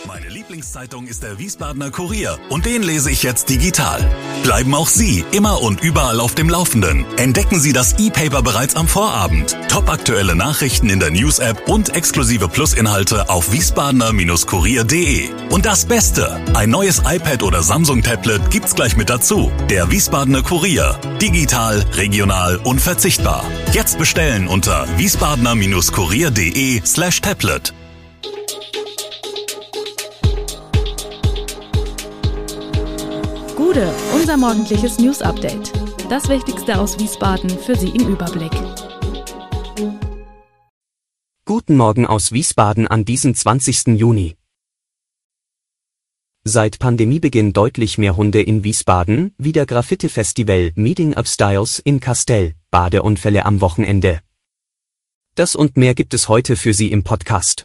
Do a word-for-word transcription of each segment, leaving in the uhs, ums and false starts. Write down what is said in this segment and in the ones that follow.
Meine Lieblingszeitung ist der Wiesbadener Kurier und den lese ich jetzt digital. Bleiben auch Sie immer und überall auf dem Laufenden. Entdecken Sie das E-Paper bereits am Vorabend. Topaktuelle Nachrichten in der News-App und exklusive Plus-Inhalte auf wiesbadener Kurier punkt de. Und das Beste, ein neues iPad oder Samsung-Tablet gibt's gleich mit dazu. Der Wiesbadener Kurier. Digital, regional, unverzichtbar. Jetzt bestellen unter wiesbadener Kurier punkt de slash tablet. Gude, unser morgendliches News-Update. Das Wichtigste aus Wiesbaden für Sie im Überblick. Guten Morgen aus Wiesbaden an diesem zwanzigsten Juni. Seit Pandemiebeginn deutlich mehr Hunde in Wiesbaden, wieder Graffiti-Festival Meeting of Styles in Kastell, Badeunfälle am Wochenende. Das und mehr gibt es heute für Sie im Podcast.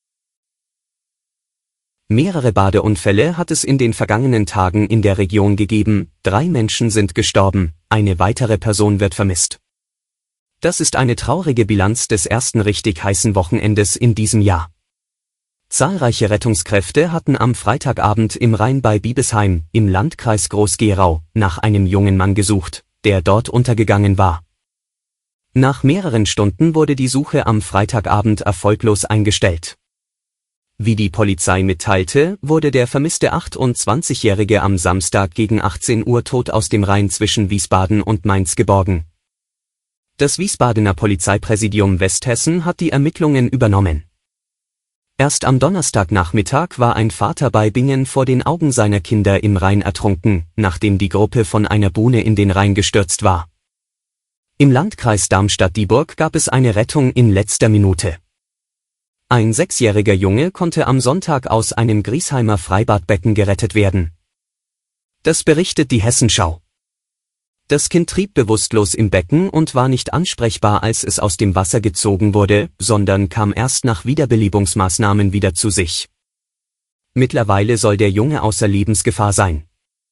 Mehrere Badeunfälle hat es in den vergangenen Tagen in der Region gegeben, drei Menschen sind gestorben, eine weitere Person wird vermisst. Das ist eine traurige Bilanz des ersten richtig heißen Wochenendes in diesem Jahr. Zahlreiche Rettungskräfte hatten am Freitagabend im Rhein bei Biebesheim, im Landkreis Groß-Gerau, nach einem jungen Mann gesucht, der dort untergegangen war. Nach mehreren Stunden wurde die Suche am Freitagabend erfolglos eingestellt. Wie die Polizei mitteilte, wurde der vermisste achtundzwanzigjährige am Samstag gegen achtzehn Uhr tot aus dem Rhein zwischen Wiesbaden und Mainz geborgen. Das Wiesbadener Polizeipräsidium Westhessen hat die Ermittlungen übernommen. Erst am Donnerstagnachmittag war ein Vater bei Bingen vor den Augen seiner Kinder im Rhein ertrunken, nachdem die Gruppe von einer Buhne in den Rhein gestürzt war. Im Landkreis Darmstadt-Dieburg gab es eine Rettung in letzter Minute. Ein sechsjähriger Junge konnte am Sonntag aus einem Griesheimer Freibadbecken gerettet werden. Das berichtet die Hessenschau. Das Kind trieb bewusstlos im Becken und war nicht ansprechbar, als es aus dem Wasser gezogen wurde, sondern kam erst nach Wiederbelebungsmaßnahmen wieder zu sich. Mittlerweile soll der Junge außer Lebensgefahr sein.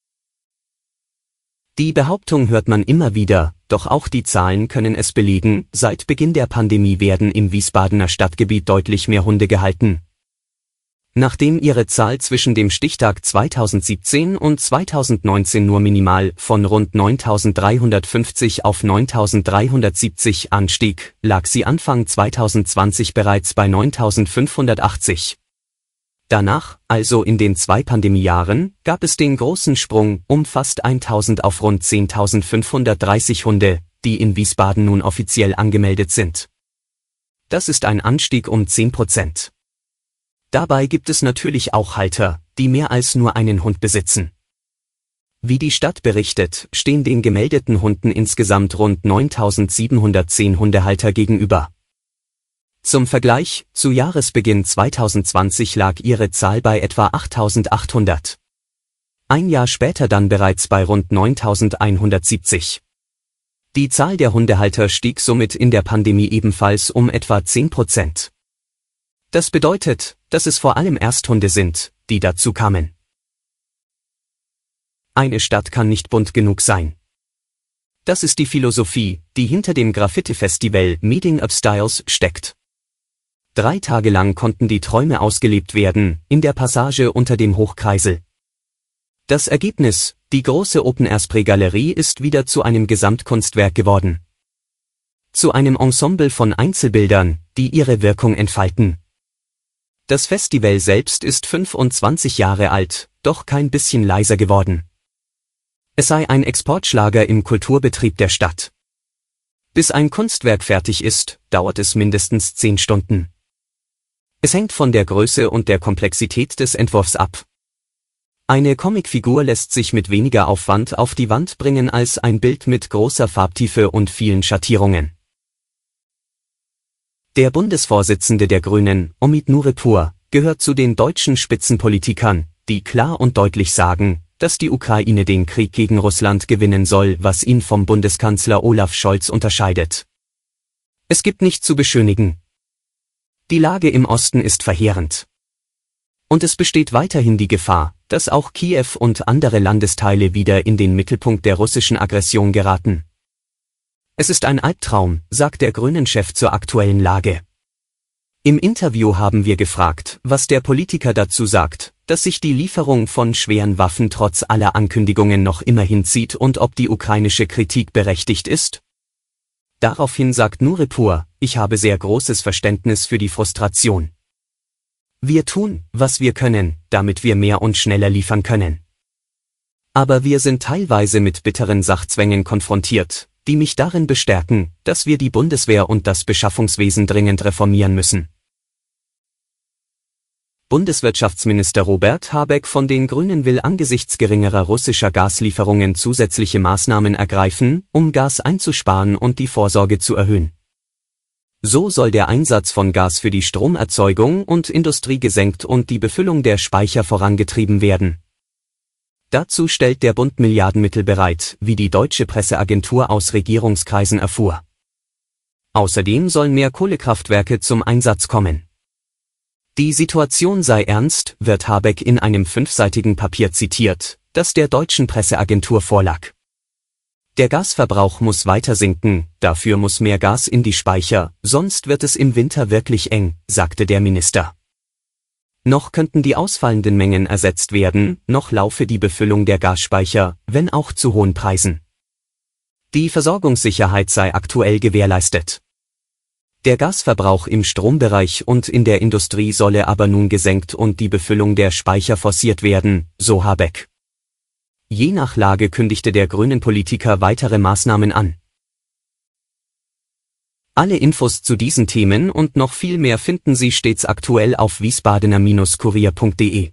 Die Behauptung hört man immer wieder, doch auch die Zahlen können es belegen, seit Beginn der Pandemie werden im Wiesbadener Stadtgebiet deutlich mehr Hunde gehalten. Nachdem ihre Zahl zwischen dem Stichtag zweitausendsiebzehn und zweitausendneunzehn nur minimal von rund neuntausenddreihundertfünfzig auf neuntausenddreihundertsiebzig anstieg, lag sie Anfang zweitausendzwanzig bereits bei neuntausendfünfhundertachtzig. Danach, also in den zwei Pandemiejahren, gab es den großen Sprung um fast tausend auf rund zehntausendfünfhundertdreißig Hunde, die in Wiesbaden nun offiziell angemeldet sind. Das ist ein Anstieg um zehn Prozent. Dabei gibt es natürlich auch Halter, die mehr als nur einen Hund besitzen. Wie die Stadt berichtet, stehen den gemeldeten Hunden insgesamt rund neuntausendsiebenhundertzehn Hundehalter gegenüber. Zum Vergleich, zu Jahresbeginn zweitausendzwanzig lag ihre Zahl bei etwa achttausendachthundert. Ein Jahr später dann bereits bei rund neuntausendeinhundertsiebzig. Die Zahl der Hundehalter stieg somit in der Pandemie ebenfalls um etwa zehn Prozent. Das bedeutet, dass es vor allem Ersthunde sind, die dazu kamen. Eine Stadt kann nicht bunt genug sein. Das ist die Philosophie, die hinter dem Graffiti-Festival Meeting of Styles steckt. Drei Tage lang konnten die Träume ausgelebt werden, in der Passage unter dem Hochkreisel. Das Ergebnis, die große Open-Air-Spray-Galerie ist wieder zu einem Gesamtkunstwerk geworden. Zu einem Ensemble von Einzelbildern, die ihre Wirkung entfalten. Das Festival selbst ist fünfundzwanzig Jahre alt, doch kein bisschen leiser geworden. Es sei ein Exportschlager im Kulturbetrieb der Stadt. Bis ein Kunstwerk fertig ist, dauert es mindestens zehn Stunden. Es hängt von der Größe und der Komplexität des Entwurfs ab. Eine Comicfigur lässt sich mit weniger Aufwand auf die Wand bringen als ein Bild mit großer Farbtiefe und vielen Schattierungen. Der Bundesvorsitzende der Grünen, Omid Nuripur, gehört zu den deutschen Spitzenpolitikern, die klar und deutlich sagen, dass die Ukraine den Krieg gegen Russland gewinnen soll, was ihn vom Bundeskanzler Olaf Scholz unterscheidet. Es gibt nichts zu beschönigen. Die Lage im Osten ist verheerend. Und es besteht weiterhin die Gefahr, dass auch Kiew und andere Landesteile wieder in den Mittelpunkt der russischen Aggression geraten. Es ist ein Albtraum, sagt der Grünen-Chef zur aktuellen Lage. Im Interview haben wir gefragt, was der Politiker dazu sagt, dass sich die Lieferung von schweren Waffen trotz aller Ankündigungen noch immer hinzieht und ob die ukrainische Kritik berechtigt ist. Daraufhin sagt Nuripur, ich habe sehr großes Verständnis für die Frustration. Wir tun, was wir können, damit wir mehr und schneller liefern können. Aber wir sind teilweise mit bitteren Sachzwängen konfrontiert, die mich darin bestärken, dass wir die Bundeswehr und das Beschaffungswesen dringend reformieren müssen. Bundeswirtschaftsminister Robert Habeck von den Grünen will angesichts geringerer russischer Gaslieferungen zusätzliche Maßnahmen ergreifen, um Gas einzusparen und die Vorsorge zu erhöhen. So soll der Einsatz von Gas für die Stromerzeugung und Industrie gesenkt und die Befüllung der Speicher vorangetrieben werden. Dazu stellt der Bund Milliardenmittel bereit, wie die deutsche Presseagentur aus Regierungskreisen erfuhr. Außerdem sollen mehr Kohlekraftwerke zum Einsatz kommen. Die Situation sei ernst, wird Habeck in einem fünfseitigen Papier zitiert, das der deutschen Presseagentur vorlag. Der Gasverbrauch muss weiter sinken, dafür muss mehr Gas in die Speicher, sonst wird es im Winter wirklich eng, sagte der Minister. Noch könnten die ausfallenden Mengen ersetzt werden, noch laufe die Befüllung der Gasspeicher, wenn auch zu hohen Preisen. Die Versorgungssicherheit sei aktuell gewährleistet. Der Gasverbrauch im Strombereich und in der Industrie solle aber nun gesenkt und die Befüllung der Speicher forciert werden, so Habeck. Je nach Lage kündigte der Grünen-Politiker weitere Maßnahmen an. Alle Infos zu diesen Themen und noch viel mehr finden Sie stets aktuell auf wiesbadener Kurier punkt de.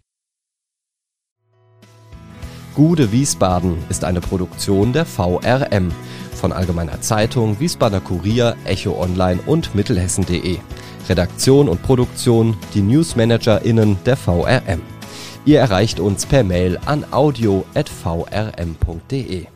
Gude Wiesbaden ist eine Produktion der V R M von Allgemeiner Zeitung, Wiesbadener Kurier, Echo Online und Mittelhessen punkt de. Redaktion und Produktion die NewsmanagerInnen der V R M. Ihr erreicht uns per Mail an audio at v r m punkt de.